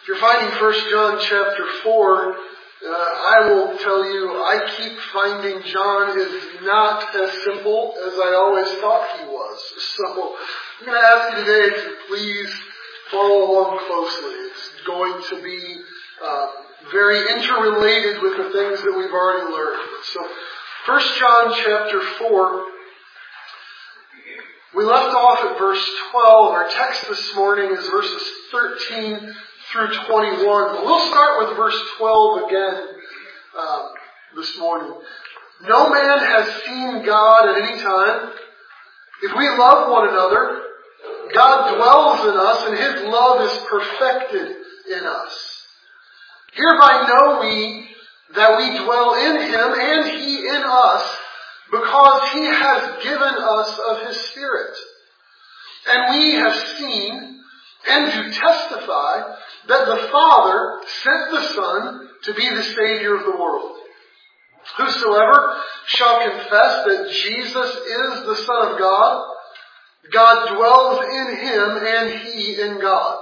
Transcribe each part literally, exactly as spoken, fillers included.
If you're finding First John chapter four, uh, I will tell you, I keep finding John is not as simple as I always thought he was. So I'm going to ask you today to please follow along closely. It's going to be uh, very interrelated with the things that we've already learned. So First John chapter four, we left off at verse twelve. Our text this morning is verses thirteen through twenty-one. But we'll start with verse twelve again um, this morning. No man has seen God at any time. If we love one another, God dwells in us, and His love is perfected in us. Hereby know we that we dwell in Him, and He in us, because He has given us of His Spirit. And we have seen and do testify that the Father sent the Son to be the Savior of the world. Whosoever shall confess that Jesus is the Son of God, God dwells in Him and He in God.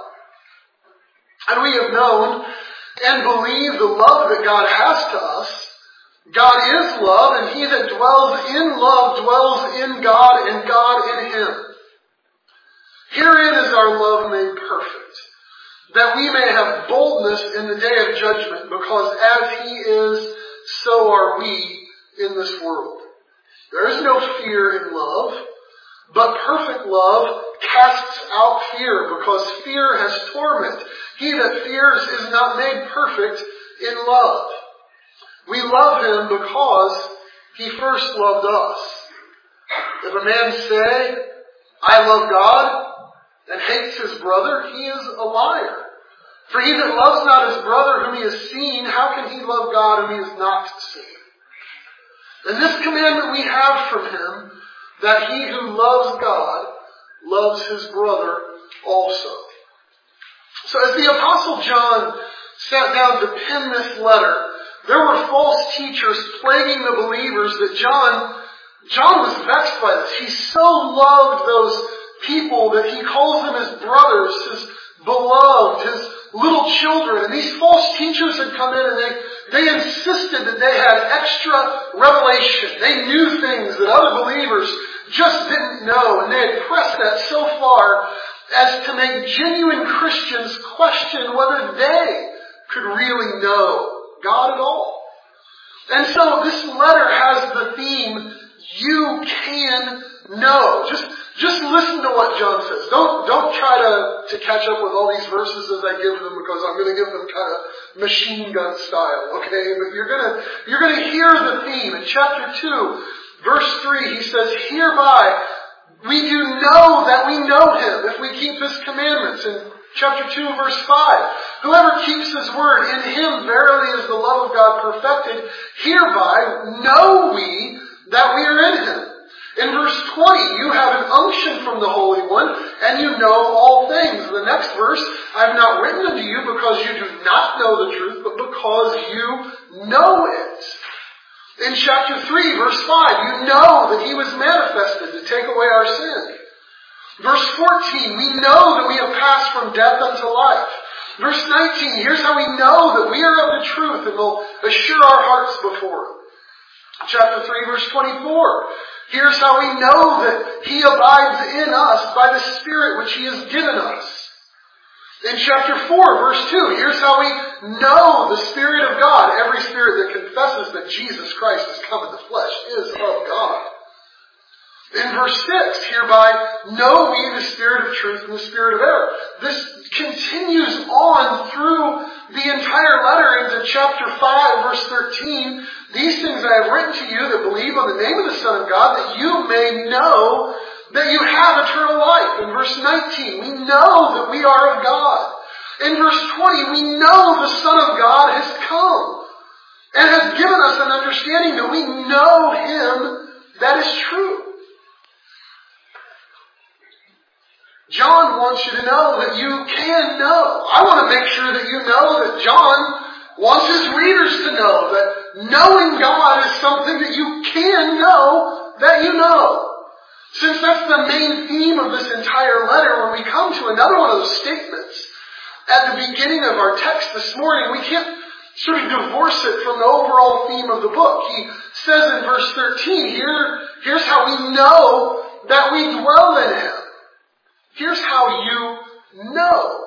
And we have known and believe the love that God has to us. God is love, and he that dwells in love dwells in God, and God in him. Herein is our love made perfect, that we may have boldness in the day of judgment, because as he is, so are we in this world. There is no fear in love, but perfect love casts out fear, because fear has torment. He that fears is not made perfect in love. We love Him because He first loved us. If a man say, I love God, and hates his brother, he is a liar. For he that loves not his brother whom he has seen, how can he love God whom he has not seen? And this commandment we have from Him, that he who loves God loves his brother also. So as the Apostle John sat down to pen this letter, there were false teachers plaguing the believers that John, John was vexed by this. He so loved those people that he calls them his brothers, his beloved, his little children. And these false teachers had come in and they, they insisted that they had extra revelation. They knew things that other believers just didn't know. And they had pressed that so far as to make genuine Christians question whether they could really know God at all. And so this letter has the theme, you can know. Just, just listen to what John says. Don't, don't try to, to catch up with all these verses as I give them, because I'm going to give them kind of machine gun style, okay? But you're going to, you're going to hear the theme. In chapter two, verse three, he says, hereby we do know that we know Him if we keep His commandments. In chapter two, verse five, whoever keeps His word, in Him verily is the love of God perfected. Hereby know we that we are in Him. In verse twenty, you have an unction from the Holy One, and you know all things. The next verse, I have not written unto you because you do not know the truth, but because you know it. In chapter three, verse five, you know that He was manifested to take away our sin. Verse fourteen, we know that we have passed from death unto life. Verse nineteen, here's how we know that we are of the truth, and will assure our hearts before Him. Chapter three, verse twenty-four, here's how we know that He abides in us by the Spirit which He has given us. In chapter four, verse two, here's how we know the Spirit of God. Every spirit that confesses that Jesus Christ has come in the flesh is of God. In verse six, hereby know we the spirit of truth and the spirit of error. This continues on through the entire letter into chapter five, verse thirteen. These things I have written to you that believe on the name of the Son of God, that you may know that you have eternal life. In verse nineteen, we know that we are of God. In verse twenty, we know the Son of God has come and has given us an understanding that we know Him that is true. John wants you to know that you can know. I want to make sure that you know that John wants his readers to know that knowing God is something that you can know that you know. Since that's the main theme of this entire letter, when we come to another one of those statements at the beginning of our text this morning, we can't sort of divorce it from the overall theme of the book. He says in verse thirteen, here, here's how we know that we dwell in Him. Here's how you know.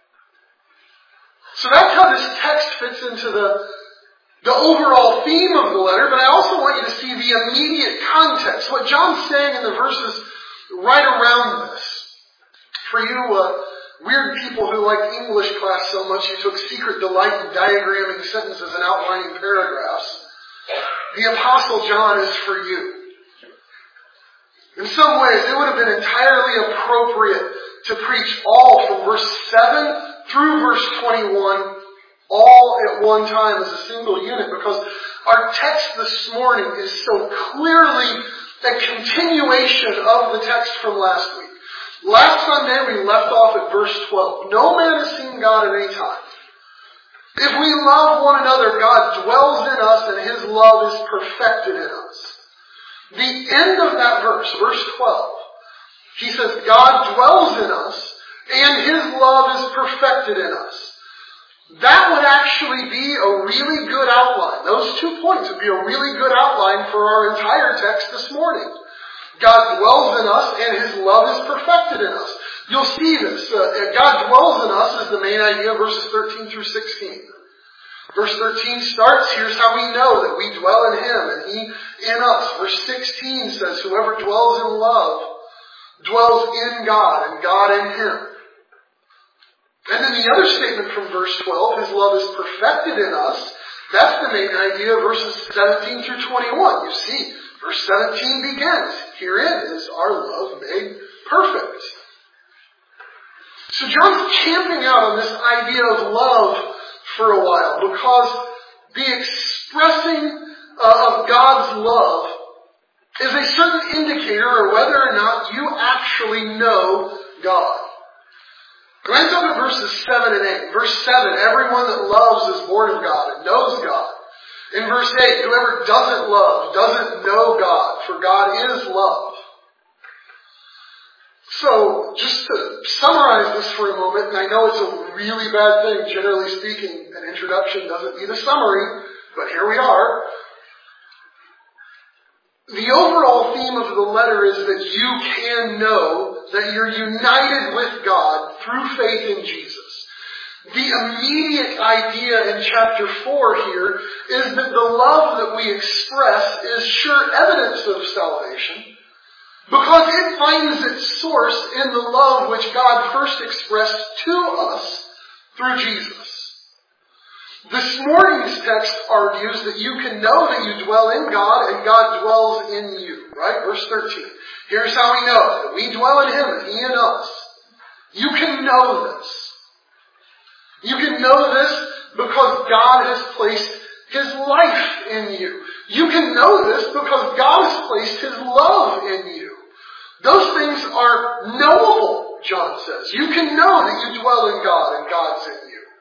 So that's how this text fits into the, the overall theme of the letter, but I also want you to see the immediate context, what John's saying in the verses right around this. For you uh, weird people who liked English class so much you took secret delight in diagramming sentences and outlining paragraphs, the Apostle John is for you. In some ways, it would have been entirely appropriate to preach all from verse seven through verse twenty-one, all at one time as a single unit, because our text this morning is so clearly a continuation of the text from last week. Last Sunday we left off at verse twelve. No man has seen God at any time. If we love one another, God dwells in us and His love is perfected in us. The end of that verse, verse twelve, he says God dwells in us and His love is perfected in us. That would actually be a really good outline. Those two points would be a really good outline for our entire text this morning. God dwells in us and His love is perfected in us. You'll see this. Uh, God dwells in us is the main idea, verses thirteen through sixteen. Verse thirteen starts, here's how we know that we dwell in Him and He in us. Verse sixteen says, whoever dwells in love dwells in God and God in Him. And then the other statement from verse twelve, His love is perfected in us. That's the main idea of verses seventeen through twenty-one. You see, verse seventeen begins, herein is our love made perfect. So John's camping out on this idea of love for a while, because the expressing uh, of God's love is a certain indicator of whether or not you actually know God. Glance over at verses seven and eight. Verse seven, everyone that loves is born of God and knows God. In verse eight, whoever doesn't love doesn't know God, for God is love. So, just to summarize this for a moment, and I know it's a really bad thing, generally speaking, an introduction doesn't need a summary, but here we are. The overall theme of the letter is that you can know that you're united with God through faith in Jesus. The immediate idea in chapter four here is that the love that we express is sure evidence of salvation, because it finds its source in the love which God first expressed to us through Jesus. This morning's text argues that you can know that you dwell in God and God dwells in you. Right? Verse thirteen. Here's how we know that we dwell in Him and He in us. You can know this. You can know this because God has placed His life in you. You can know this because God has placed His love in you. Those things are knowable, John says. You can know that you dwell in God and God's in you.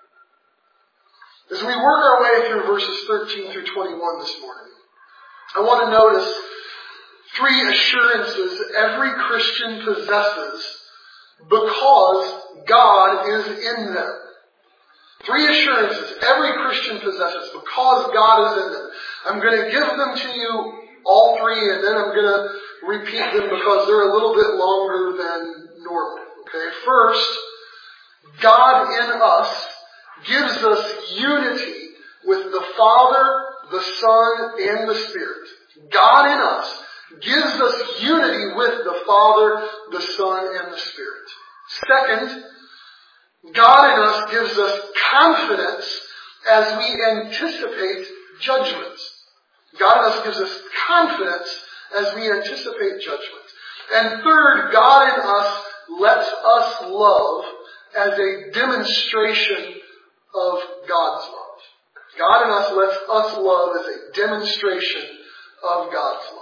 As we work our way through verses thirteen through twenty-one this morning, I want to notice three assurances every Christian possesses because God is in them. Three assurances every Christian possesses because God is in them. I'm going to give them to you, all three, and then I'm going to repeat them because they're a little bit longer than normal. Okay, first, God in us gives us unity with the Father, the Son, and the Spirit. God in us gives us unity with the Father, the Son, and the Spirit. Second, God in us gives us confidence as we anticipate judgments. God in us gives us confidence as we anticipate judgment. And third, God in us lets us love as a demonstration of God's love. God in us lets us love as a demonstration of God's love.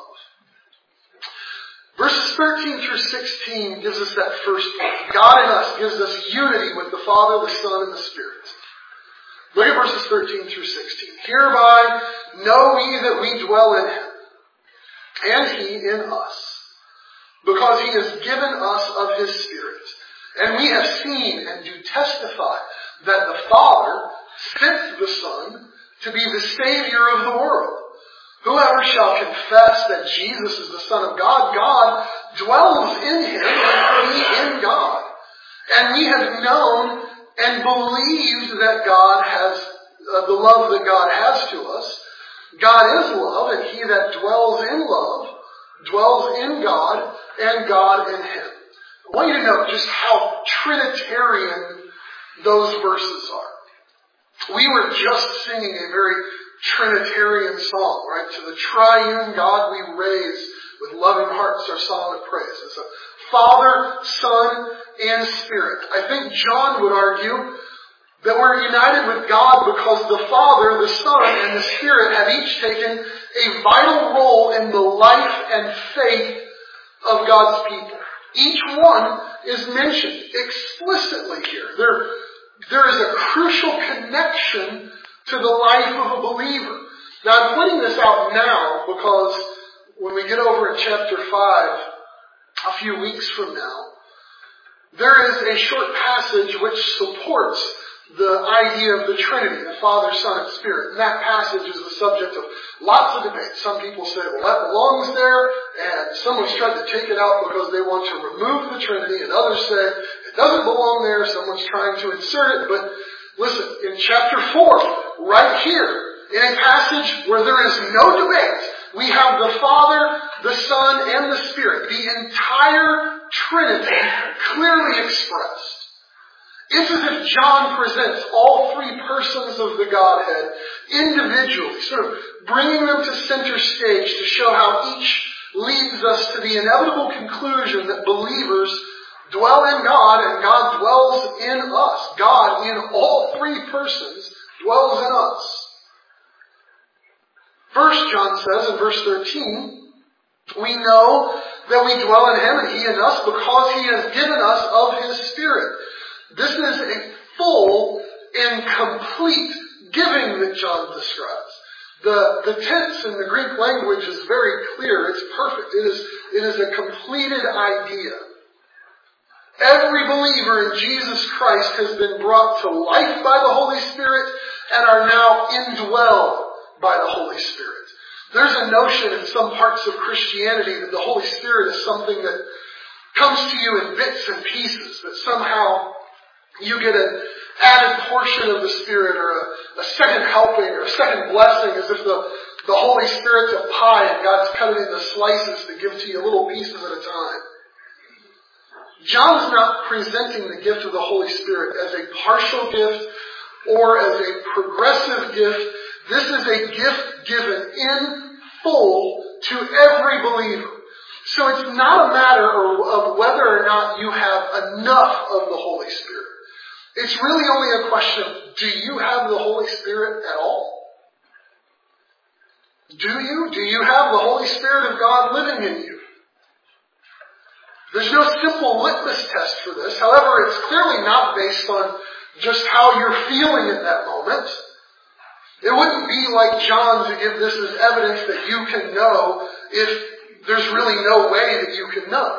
Verses thirteen through sixteen gives us that first point. God in us gives us unity with the Father, the Son, and the Spirit. Look at verses thirteen through sixteen. Hereby know we that we dwell in Him, and He in us, because He has given us of His Spirit. And we have seen and do testify that the Father sent the Son to be the Savior of the world. Whoever shall confess that Jesus is the Son of God, God dwells in him and he in God. And we have known and believed that God has, uh, the love that God has to us. God is love, and he that dwells in love dwells in God and God in him. I want you to know just how Trinitarian those verses are. We were just singing a very Trinitarian song, right? To the triune God we raise with loving hearts our song of praise. It's a Father, Son, and Spirit. I think John would argue that we're united with God because the Father, the Son, and the Spirit have each taken a vital role in the life and faith of God's people. Each one is mentioned explicitly here. There, there is a crucial connection to the life of a believer. Now, I'm putting this out now because when we get over in chapter five, a few weeks from now, there is a short passage which supports the idea of the Trinity, the Father, Son, and Spirit. And that passage is the subject of lots of debate. Some people say, well, that belongs there, and someone's tried to take it out because they want to remove the Trinity, and others say it doesn't belong there, someone's trying to insert it. But listen, in chapter four, right here, in a passage where there is no debate, we have the Father, the Son, and the Spirit, the entire Trinity clearly expressed. It's as if John presents all three persons of the Godhead individually, sort of bringing them to center stage to show how each leads us to the inevitable conclusion that believers dwell in God and God dwells in us. God, in all three persons, dwells in us. First, John says in verse thirteen, we know that we dwell in him and he in us because he has given us of his Spirit. This is a full and complete giving that John describes. The, the tense in the Greek language is very clear. It's perfect. It is, it is a completed idea. Every believer in Jesus Christ has been brought to life by the Holy Spirit and are now indwelled by the Holy Spirit. There's a notion in some parts of Christianity that the Holy Spirit is something that comes to you in bits and pieces, that somehow you get an added portion of the Spirit or a, a second helping or a second blessing, as if the, the Holy Spirit's a pie and God's cut it into slices to give to you little pieces at a time. John's not presenting the gift of the Holy Spirit as a partial gift or as a progressive gift. This is a gift given in full to every believer. So it's not a matter of whether or not you have enough of the Holy Spirit. It's really only a question of, do you have the Holy Spirit at all? Do you? Do you have the Holy Spirit of God living in you? There's no simple litmus test for this. However, it's clearly not based on just how you're feeling at that moment. It wouldn't be like John to give this as evidence that you can know if there's really no way that you can know.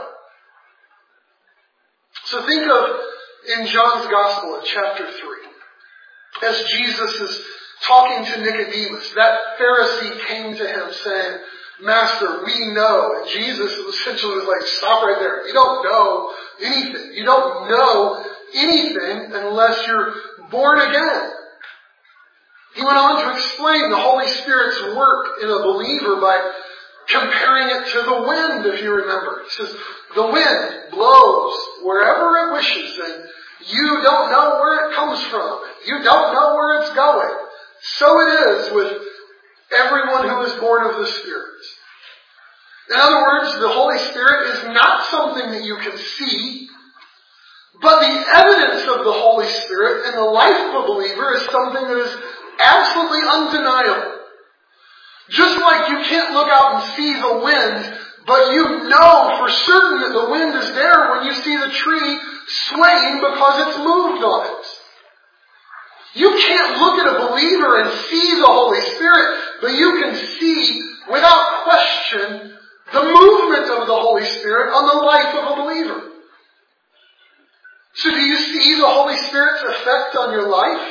So think of in John's Gospel in chapter three, as Jesus is talking to Nicodemus, that Pharisee came to him saying, Master, we know. And Jesus essentially was like, stop right there. You don't know anything. You don't know anything unless you're born again. He went on to explain the Holy Spirit's work in a believer by comparing it to the wind, if you remember. He says, the wind blows wherever it wishes, and you don't know where it comes from. You don't know where it's going. So it is with everyone who is born of the Spirit. In other words, the Holy Spirit is not something that you can see, but the evidence of the Holy Spirit in the life of a believer is something that is absolutely undeniable. Just like you can't look out and see the wind, but you know for certain that the wind is there when you see the tree swaying because it's moved on it. You can't look at a believer and see the Holy Spirit, but you can see without question the movement of the Holy Spirit on the life of a believer. So do you see the Holy Spirit's effect on your life?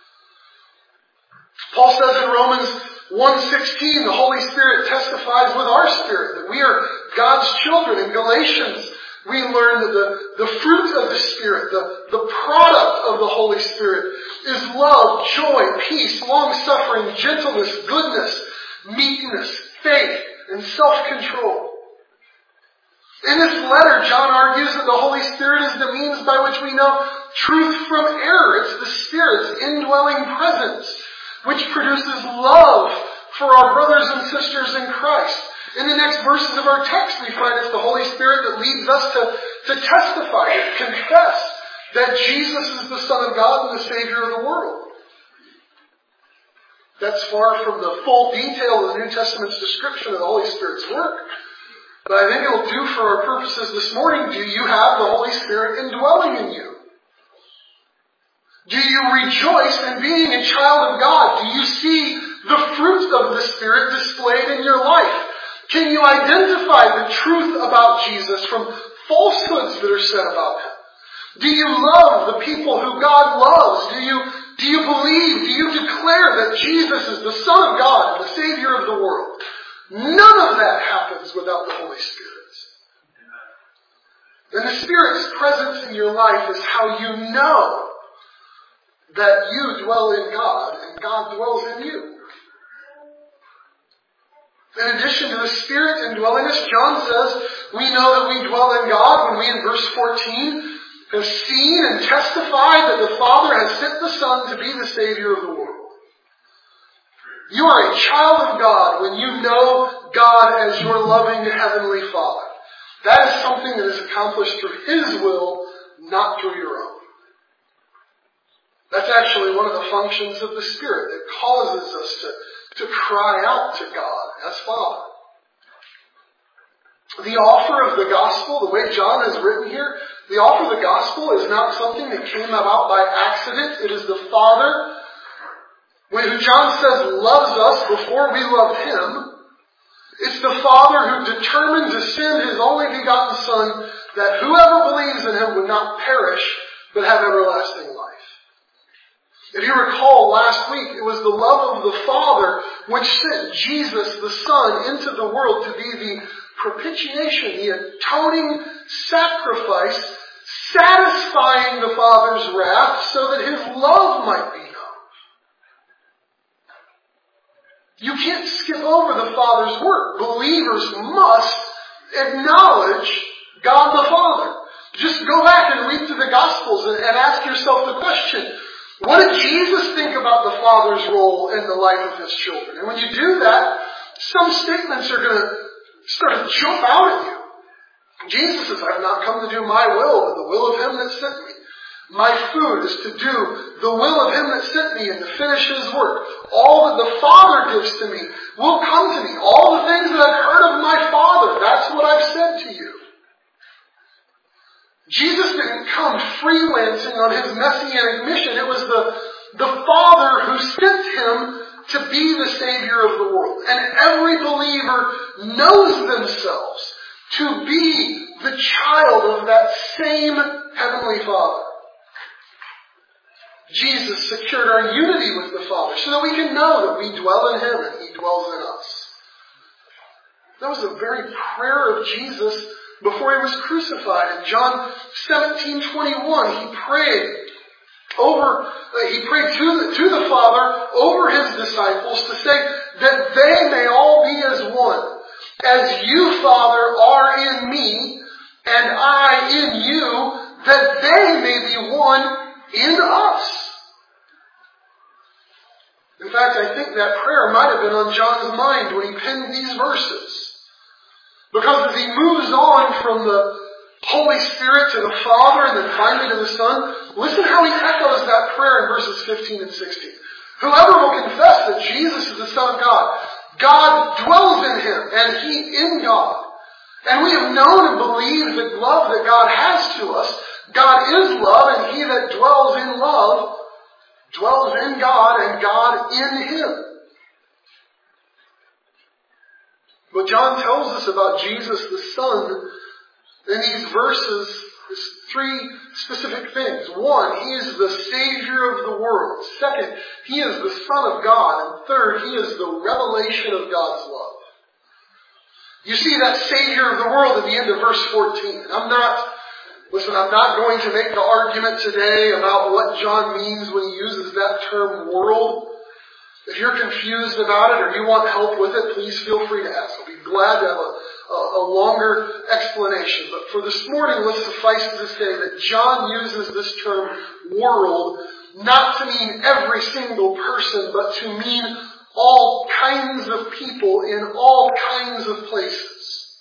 Paul says in Romans one sixteen, the Holy Spirit testifies with our spirit that we are God's children. In Galatians, we learn that the, the fruit of the Spirit, the, the product of the Holy Spirit, is love, joy, peace, long-suffering, gentleness, goodness, meekness, faith, and self-control. In this letter, John argues that the Holy Spirit is the means by which we know truth from error. It's the Spirit's indwelling presence, which produces love for our brothers and sisters in Christ. In the next verses of our text, we find it's the Holy Spirit that leads us to, to testify, to confess that Jesus is the Son of God and the Savior of the world. That's far from the full detail of the New Testament's description of the Holy Spirit's work. But I think it'll do for our purposes this morning. Do you have the Holy Spirit indwelling in you? Do you rejoice in being a child of God? Do you see the fruit of the Spirit displayed in your life? Can you identify the truth about Jesus from falsehoods that are said about Him? Do you love the people who God loves? Do you, do you believe, do you declare that Jesus is the Son of God and the Savior of the world? None of that happens without the Holy Spirit. And the Spirit's presence in your life is how you know that you dwell in God and God dwells in you. In addition to the Spirit indwelling us, John says we know that we dwell in God when we, in verse fourteen, have seen and testified that the Father has sent the Son to be the Savior of the world. You are a child of God when you know God as your loving Heavenly Father. That is something that is accomplished through His will, not through your own. That's actually one of the functions of the Spirit that causes us to, to cry out to God as Father. The offer of the gospel, the way John has written here, the offer of the gospel is not something that came about by accident. It is the Father, when who John says loves us before we loved Him. It's the Father who determined to send His only begotten Son, that whoever believes in Him would not perish, but have everlasting life. If you recall last week, it was the love of the Father which sent Jesus, the Son, into the world to be the propitiation, the atoning sacrifice, satisfying the Father's wrath so that His love might be known. You can't skip over the Father's work. Believers must acknowledge God the Father. Just go back and read through the Gospels and, and ask yourself the question, what did Jesus think about the Father's role in the life of His children? And when you do that, some statements are going to start to jump out at you. Jesus says, I have not come to do my will, but the will of Him that sent me. My food is to do the will of Him that sent me and to finish His work. All that the Father gives to me will come to me. All the things that I've heard of my Father, that's what I've said to you. Jesus didn't come freelancing on His messianic mission. It was the, the Father who sent Him to be the Savior of the world. And every believer knows themselves to be the child of that same Heavenly Father. Jesus secured our unity with the Father so that we can know that we dwell in Him and He dwells in us. That was the very prayer of Jesus before He was crucified. In John seventeen twenty-one, He prayed over, uh, He prayed to the, to the Father over His disciples to say that they may all be as one. As you, Father, are in me and I in you, that they may be one in us. In fact, I think that prayer might have been on John's mind when he penned these verses. Because as he moves on from the Holy Spirit to the Father and then finally to the Son, listen how he echoes that prayer in verses fifteen and sixteen. Whoever will confess that Jesus is the Son of God, God dwells in Him and He in God. And we have known and believed the love that God has to us. God is love, and He that dwells in love dwells in God and God in Him. What John tells us about Jesus the Son in these verses is three specific things. One, He is the Savior of the world. Second, He is the Son of God. And third, He is the revelation of God's love. You see that Savior of the world at the end of verse fourteen. And I'm not, listen, I'm not going to make the argument today about what John means when he uses that term world. If you're confused about it or you want help with it, please feel free to ask. I'll be glad to have a, a, a longer explanation. But for this morning, let's suffice it to say that John uses this term world not to mean every single person, but to mean all kinds of people in all kinds of places.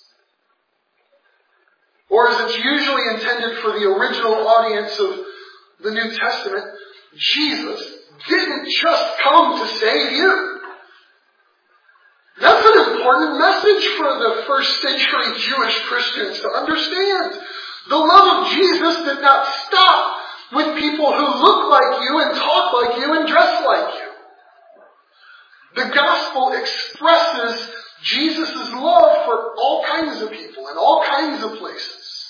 Or as it's usually intended for the original audience of the New Testament, Jesus didn't just come to save you. That's an important message for the first century Jewish Christians to understand. The love of Jesus did not stop with people who look like you and talk like you and dress like you. The gospel expresses Jesus' love for all kinds of people in all kinds of places.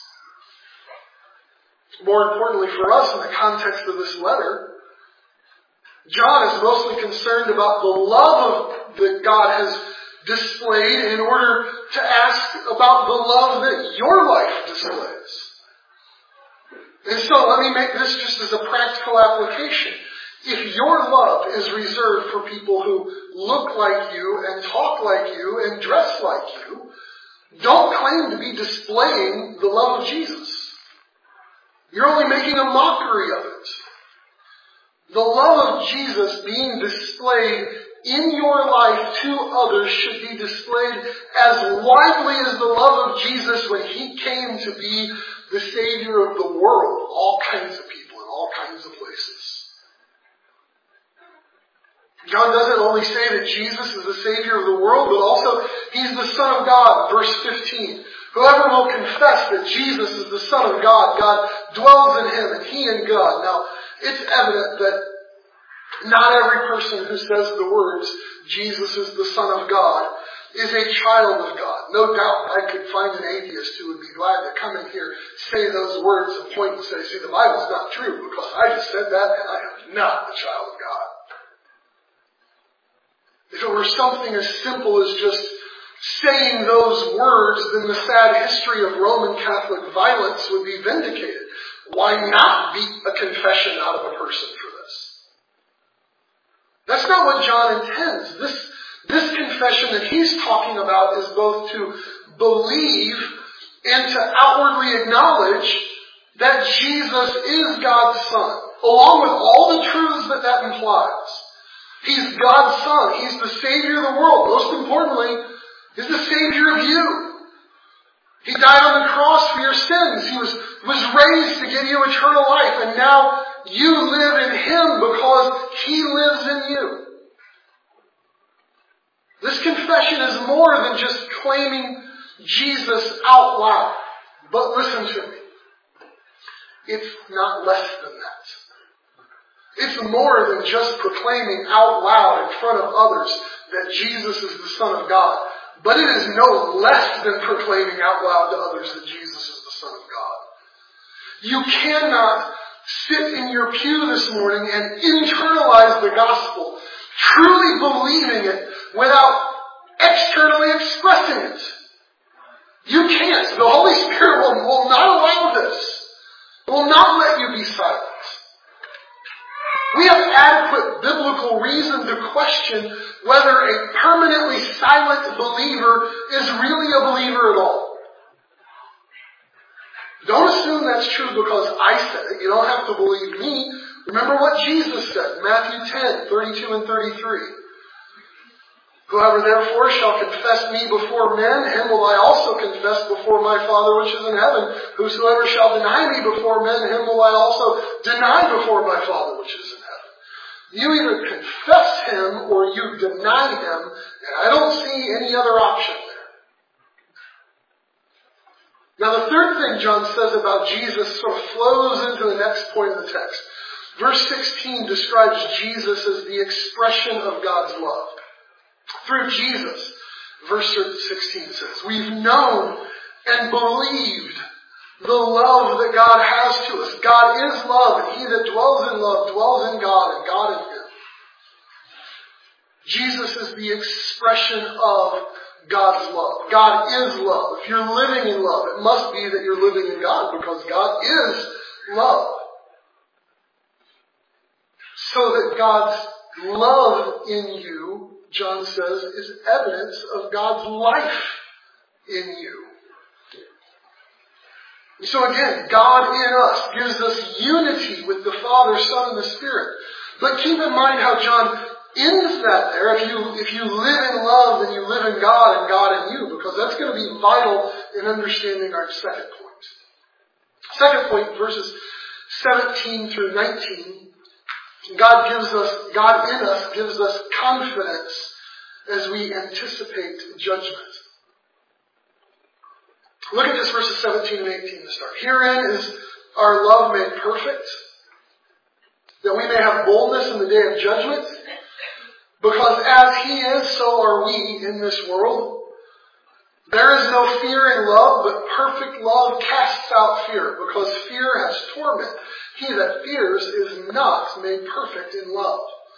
More importantly for us in the context of this letter, John is mostly concerned about the love that God has displayed in order to ask about the love that your life displays. And so let me make this just as a practical application. If your love is reserved for people who look like you and talk like you and dress like you, don't claim to be displaying the love of Jesus. You're only making a mockery of it. The love of Jesus being displayed in your life to others should be displayed as widely as the love of Jesus when He came to be the Savior of the world. All kinds of people in all kinds of places. John doesn't only say that Jesus is the Savior of the world, but also He's the Son of God. Verse fifteen. Whoever will confess that Jesus is the Son of God, God dwells in Him and He in God. Now, it's evident that not every person who says the words, Jesus is the Son of God, is a child of God. No doubt I could find an atheist who would be glad to come in here, say those words and point and say, see, the Bible's not true because I just said that and I am not the child of God. If it were something as simple as just saying those words, then the sad history of Roman Catholic violence would be vindicated. Why not beat a confession out of a person for this? That's not what John intends. This, this confession that he's talking about is both to believe and to outwardly acknowledge that Jesus is God's Son, along with all the truths that that implies. He's God's Son. He's the Savior of the world. Most importantly, He's the Savior of you. He died on the cross for your sins. He was, was raised to give you eternal life. And now you live in Him because He lives in you. This confession is more than just claiming Jesus out loud. But listen to me. It's not less than that. It's more than just proclaiming out loud in front of others that Jesus is the Son of God. But it is no less than proclaiming out loud to others that Jesus is the Son of God. You cannot sit in your pew this morning and internalize the gospel, truly believing it, without externally expressing it. You can't. The Holy Spirit will, will not allow this. Will not let you be silent. We have adequate biblical reason to question whether a permanently silent believer is really a believer at all. Don't assume that's true because I said it. You don't have to believe me. Remember what Jesus said, Matthew ten, thirty-two and thirty-three. Whoever therefore shall confess me before men, him will I also confess before my Father which is in heaven. Whosoever shall deny me before men, him will I also deny before my Father which is in heaven. You either confess Him or you deny Him, and I don't see any other option there. Now the third thing John says about Jesus sort of flows into the next point of the text. Verse sixteen describes Jesus as the expression of God's love. Through Jesus, verse sixteen says, we've known and believed the love that God has to us. God is love, and he that dwells in love dwells in God, and God in him. Jesus is the expression of God's love. God is love. If you're living in love, it must be that you're living in God, because God is love. So that God's love in you, John says, is evidence of God's life in you. So again, God in us gives us unity with the Father, Son, and the Spirit. But keep in mind how John ends that there. If you, if you live in love, then you live in God and God in you, because that's going to be vital in understanding our second point. Second point, verses seventeen through nineteen. God gives us, God in us gives us confidence as we anticipate judgment. Look at this verses seventeen and eighteen to start. Herein is our love made perfect, that we may have boldness in the day of judgment. Because as he is, so are we in this world. There is no fear in love, but perfect love casts out fear, because fear has torment. He that fears is not made perfect in love.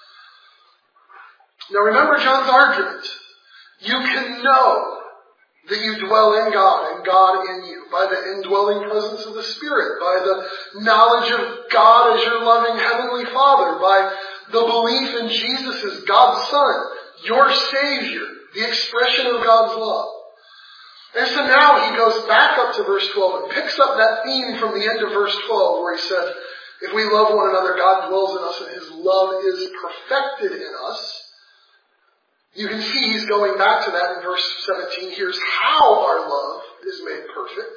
Now remember John's argument. You can know that you dwell in God and God in you by the indwelling presence of the Spirit, by the knowledge of God as your loving Heavenly Father, by the belief in Jesus as God's Son, your Savior, the expression of God's love. And so now he goes back up to verse twelve and picks up that theme from the end of verse twelve where he said, if we love one another, God dwells in us and his love is perfected in us. You can see he's going back to that in verse seventeen. Here's how our love is made perfect.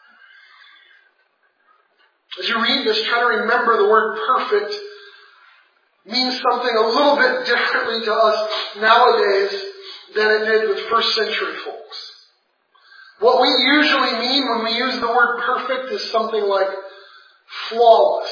As you read this, try to remember the word perfect means something a little bit differently to us nowadays than it did with first century folks. What we usually mean when we use the word perfect is something like flawless.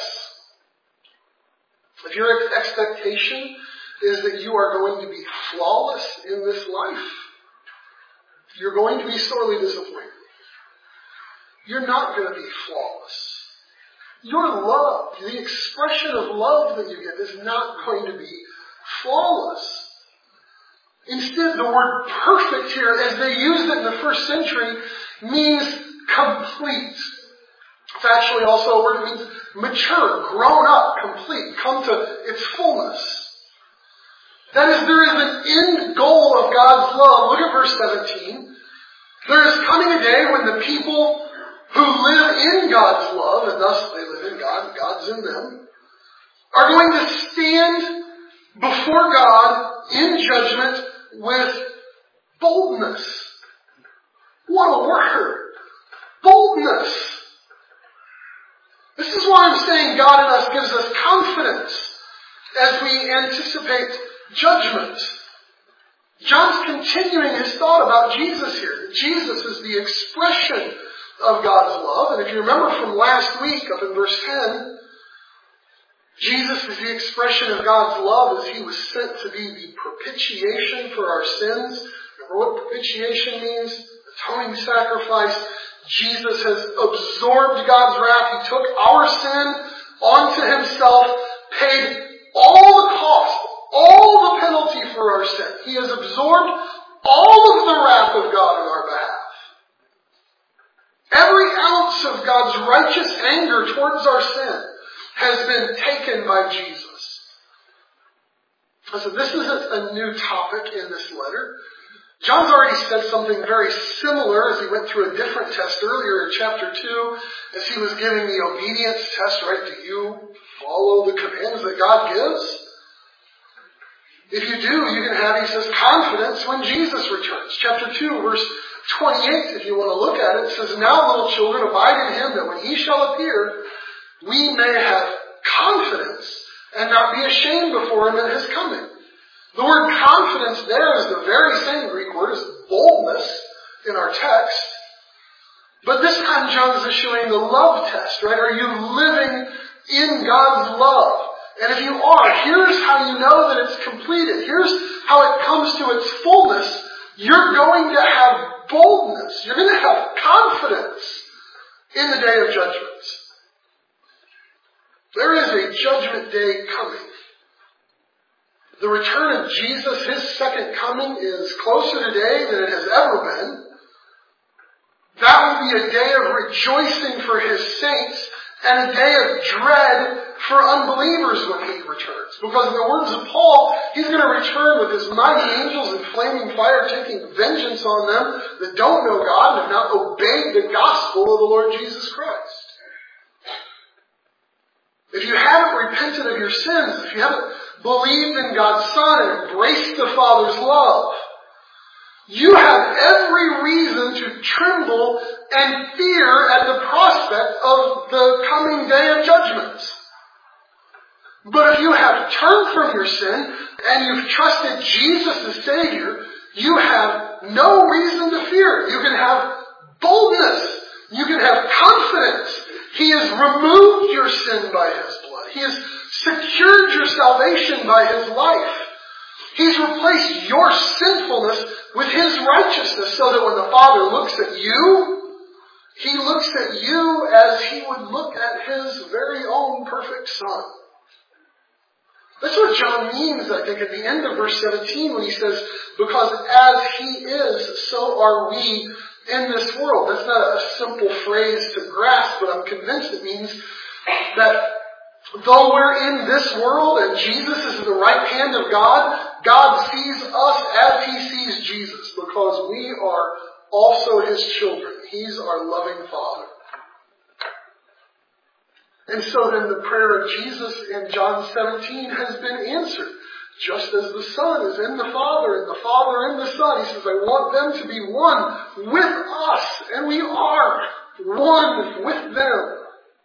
If your expectation is that you are going to be flawless in this life, you're going to be sorely disappointed. You're not going to be flawless. Your love, the expression of love that you get, is not going to be flawless. Instead, the word perfect here, as they used it in the first century, means complete. It's actually also a word that means mature, grown up, complete, come to its fullness. That is, there is an end goal of God's love. Look at verse seventeen. There is coming a day when the people who live in God's love, and thus they live in God, and God's in them, are going to stand before God in judgment with boldness. What a word! Boldness! This is why I'm saying God in us gives us confidence as we anticipate judgment. John's continuing his thought about Jesus here. Jesus is the expression of God's love. And if you remember from last week, up in verse ten, Jesus is the expression of God's love as he was sent to be the propitiation for our sins. Remember what propitiation means? Atoning sacrifice. Jesus has absorbed God's wrath. He took our sin onto himself, paid all the cost, all the penalty for our sin. He has absorbed all of the wrath of God on our behalf. Every ounce of God's righteous anger towards our sin has been taken by Jesus. So this isn't a new topic in this letter. John's already said something very similar as he went through a different test earlier in chapter two, as he was giving the obedience test, right? Do you follow the commands that God gives? If you do, you can have, he says, confidence when Jesus returns. Chapter two, verse twenty-eight, if you want to look at it, it says, now little children, abide in him, that when he shall appear, we may have confidence and not be ashamed before him at his coming. The word confidence there is the very same Greek word as boldness in our text. But this time John's issuing the love test, right? Are you living in God's love? And if you are, here's how you know that it's completed. Here's how it comes to its fullness. You're going to have boldness. You're going to have confidence in the day of judgments. There is a judgment day coming. The return of Jesus, His second coming, is closer today than it has ever been. That will be a day of rejoicing for His saints and a day of dread for unbelievers when He returns. Because in the words of Paul, He's going to return with His mighty angels in flaming fire, taking vengeance on them that don't know God and have not obeyed the gospel of the Lord Jesus Christ. If you haven't repented of your sins, if you haven't believed in God's Son and embraced the Father's love, you have every reason to tremble and fear at the prospect of the coming day of judgments. But if you have turned from your sin and you've trusted Jesus as Savior, you have no reason to fear. You can have boldness. You can have confidence. He has removed your sin by His blood. He has secured your salvation by His life. He's replaced your sinfulness with His righteousness so that when the Father looks at you, He looks at you as He would look at His very own perfect Son. That's what John means, I think, at the end of verse seventeen when he says, because as He is, so are we in this world. That's not a simple phrase to grasp, but I'm convinced it means that though we're in this world and Jesus is in the right hand of God, God sees us as He sees Jesus because we are also His children. He's our loving Father. And so then the prayer of Jesus in John seventeen has been answered. Just as the Son is in the Father and the Father in the Son. He says, I want them to be one with us. And we are one with them.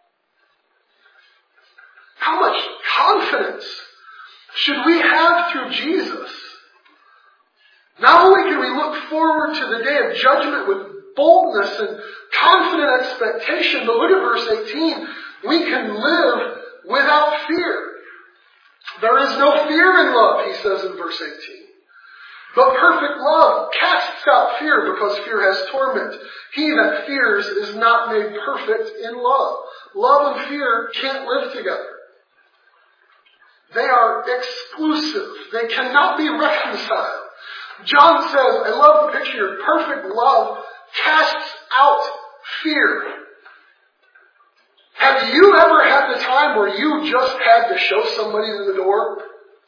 How much confidence should we have through Jesus? Not only can we look forward to the day of judgment with boldness and confident expectation, but look at verse eighteen. We can live without fear. There is no fear in love, he says in verse eighteen. But perfect love casts out fear because fear has torment. He that fears is not made perfect in love. Love and fear can't live together. They are exclusive. They cannot be reconciled. John says, I love the picture, perfect love casts out fear. Have you ever had the time where you just had to show somebody to the door?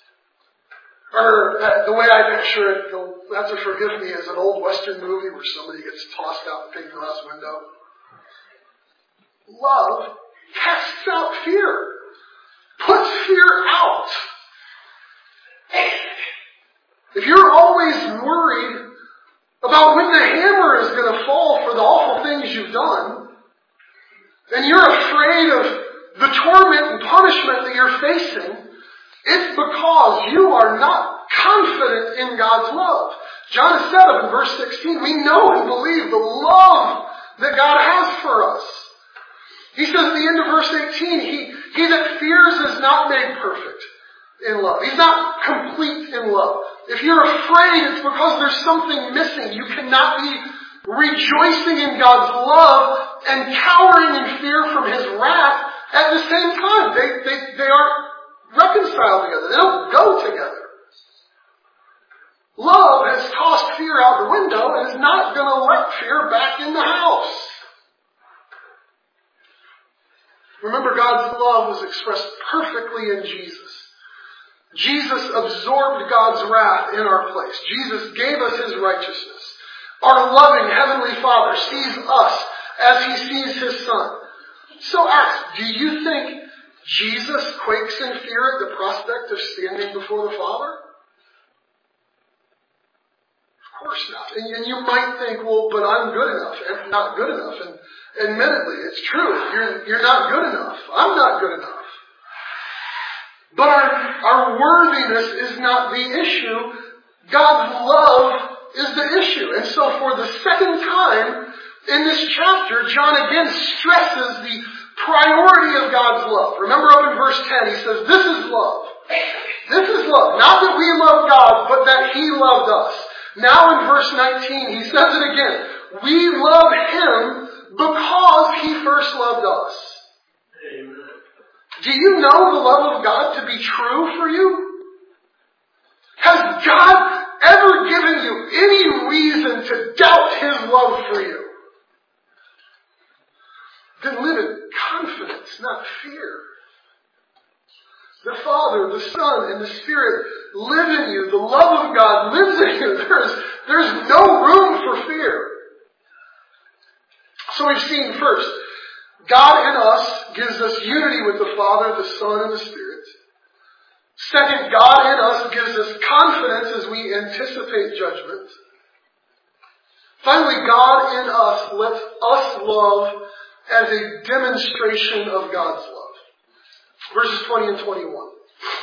Or uh, the way I picture it, you'll have to forgive me, is an old Western movie where somebody gets tossed out the big glass window. Love casts out fear. Puts fear out. If you're always worried about when the hammer is going to fall for the awful things you've done, and you're afraid of the torment and punishment that you're facing, it's because you are not confident in God's love. John has said it in verse sixteen, we know and believe the love that God has for us. He says at the end of verse eighteen, he, he that fears is not made perfect in love. He's not complete in love. If you're afraid, it's because there's something missing. You cannot be rejoicing in God's love and cowering in fear from His wrath at the same time. They, they, they aren't reconciled together. They don't go together. Love has tossed fear out the window and is not going to let fear back in the house. Remember, God's love was expressed perfectly in Jesus. Jesus absorbed God's wrath in our place. Jesus gave us His righteousness. Our loving Heavenly Father sees us as He sees His Son. So ask, do you think Jesus quakes in fear at the prospect of standing before the Father? Of course not. And, and you might think, well, but I'm good enough. And not good enough. And admittedly, it's true. You're, you're not good enough. I'm not good enough. But our, our worthiness is not the issue. God's love is the issue. And so for the second time in this chapter, John again stresses the priority of God's love. Remember up in verse ten, he says, this is love. This is love. Not that we love God, but that He loved us. Now in verse nineteen, he says it again. We love Him because He first loved us. Amen. Do you know the love of God to be true for you? Has God ever given you any reason to doubt His love for you? Then live in confidence, not fear. The Father, the Son, and the Spirit live in you. The love of God lives in you. There's, there's no room for fear. So we've seen first, God in us gives us unity with the Father, the Son, and the Spirit. Second, God in us gives us confidence as we anticipate judgment. Finally, God in us lets us love as a demonstration of God's love. Verses twenty and twenty-one.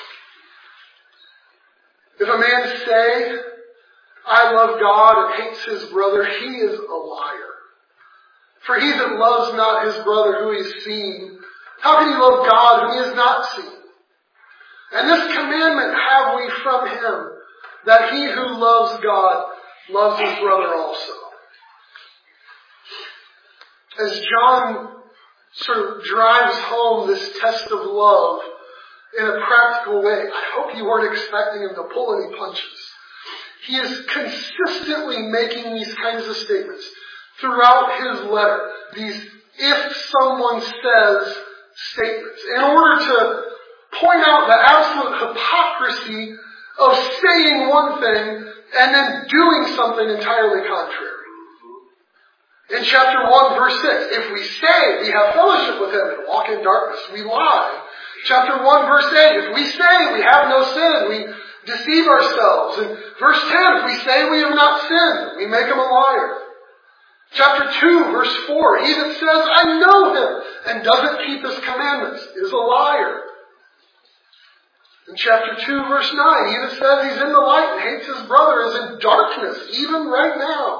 If a man say, I love God and hates his brother, he is a liar. For he that loves not his brother who he has seen, how can he love God whom he has not seen? And this commandment have we from him, that he who loves God loves his brother also. As John sort of drives home this test of love in a practical way, I hope you weren't expecting him to pull any punches. He is consistently making these kinds of statements throughout his letter. These if someone says statements. In order to point out the absolute hypocrisy of saying one thing and then doing something entirely contrary. In chapter one, verse six, if we say we have fellowship with Him and walk in darkness, we lie. Chapter one, verse eight, if we say we have no sin, we deceive ourselves. And verse ten, if we say we have not sinned, we make Him a liar. Chapter two, verse four, he that says, I know Him, and doesn't keep His commandments, is a liar. In chapter two, verse nine, he that says he's in the light and hates his brother is in darkness, even right now.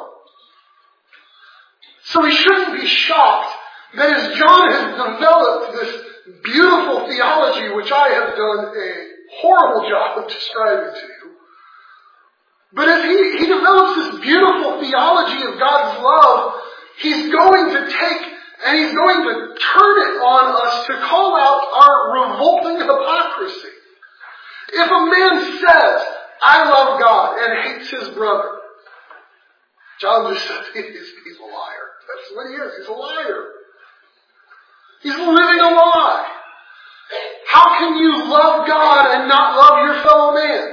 So we shouldn't be shocked that as John has developed this beautiful theology, which I have done a horrible job of describing to you, but as he, he develops this beautiful theology of God's love, he's going to take and he's going to turn it on us to call out our revolting hypocrisy. If a man says, I love God and hates his brother, John just says he's, he's a liar. That's what he is. He's a liar. He's living a lie. How can you love God and not love your fellow man?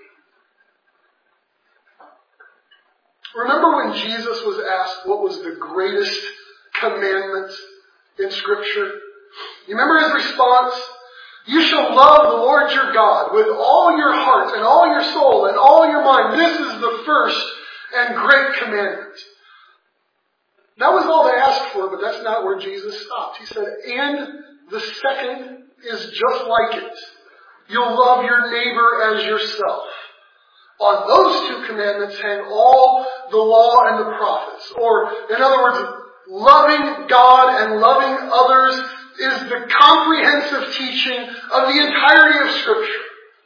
Remember when Jesus was asked what was the greatest commandment in Scripture? You remember his response? You shall love the Lord your God with all your heart and all your soul and all your mind. This is the first and great commandment. That was all they asked for, but that's not where Jesus stopped. He said, and the second is just like it. You'll love your neighbor as yourself. On those two commandments hang all the law and the prophets. Or, in other words, loving God and loving others is the comprehensive teaching of the entirety of Scripture.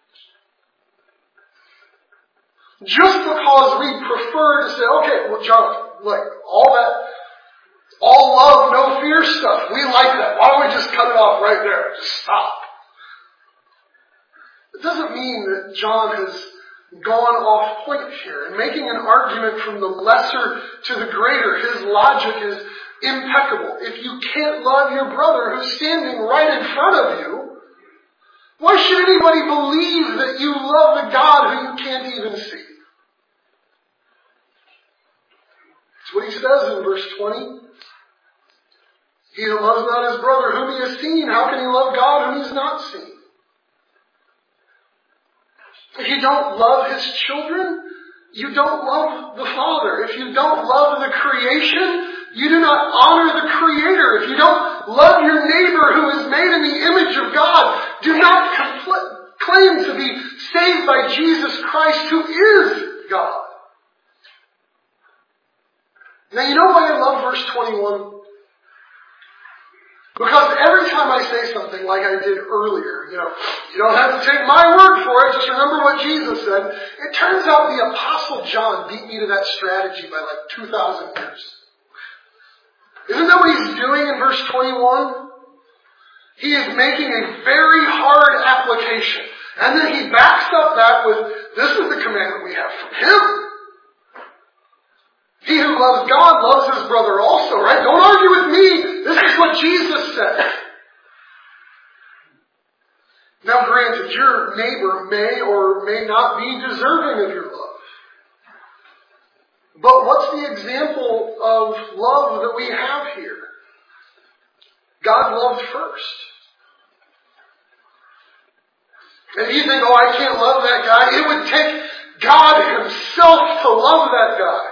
Just because we prefer to say, okay, well, John, look, all that, all love, no fear stuff, we like that. Why don't we just cut it off right there? Just stop. It doesn't mean that John has gone off point here. And making an argument from the lesser to the greater, his logic is impeccable. If you can't love your brother who's standing right in front of you, why should anybody believe that you love the God who you can't even see? That's what he says in verse twenty. He that loves not his brother whom he has seen, how can he love God whom he has not seen? If you don't love his children, you don't love the Father. If you don't love the creation, you do not honor the Creator. If you don't love your neighbor who is made in the image of God, do not compl- claim to be saved by Jesus Christ, who is God. Now, you know why I love verse twenty-one? Because every time I say something like I did earlier, you know, you don't have to take my word for it, just remember what Jesus said. It turns out the Apostle John beat me to that strategy by like two thousand years. Isn't that what he's doing in verse twenty-one? He is making a very hard application. And then he backs up that with, this is the commandment we have from him. He who loves God loves his brother also, right? Don't argue with me. This is what Jesus said. Now granted, your neighbor may or may not be deserving of your love. But what's the example of love that we have here? God loved first. And you think, oh, I can't love that guy. It would take God himself to love that guy.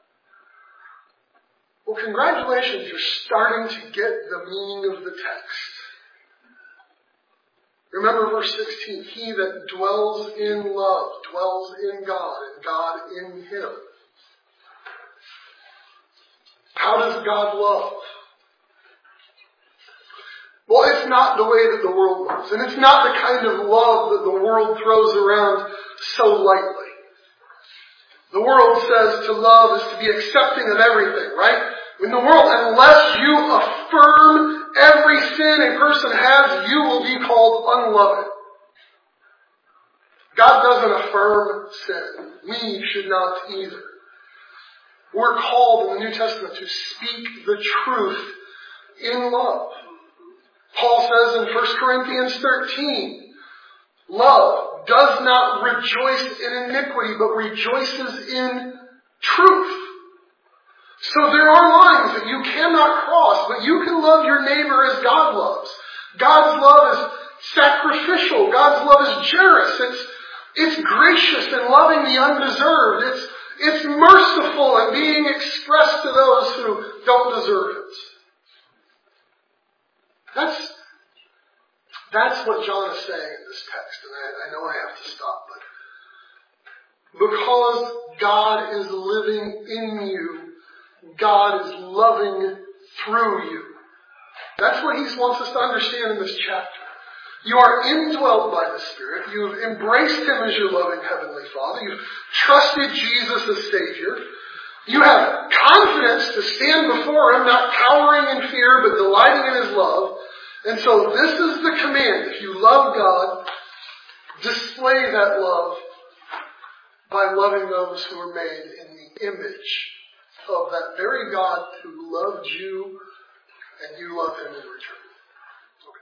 Well, congratulations, you're starting to get the meaning of the text. Remember verse sixteen, he that dwells in love dwells in God and God in him. How does God love? Well, it's not the way that the world loves. And it's not the kind of love that the world throws around so lightly. The world says to love is to be accepting of everything, right? In the world, unless you affirm every sin a person has, you will be called unloving. God doesn't affirm sin. We should not either. We're called in the New Testament to speak the truth in love. Paul says in First Corinthians thirteen, love does not rejoice in iniquity, but rejoices in truth. So there are lines that you cannot cross, but you can love your neighbor as God loves. God's love is sacrificial. God's love is generous. It's, it's gracious and loving the undeserved. It's, it's merciful and being expressed to those who don't deserve it. That's, that's what John is saying in this text, and I, I know I have to stop, but because God is living in you, God is loving through you. That's what he wants us to understand in this chapter. You are indwelled by the Spirit. You've embraced him as your loving Heavenly Father. You've trusted Jesus as Savior. You have confidence to stand before him, not cowering in fear, but delighting in his love. And so this is the command. If you love God, display that love by loving those who are made in the image of that very God who loved you and you love him in return.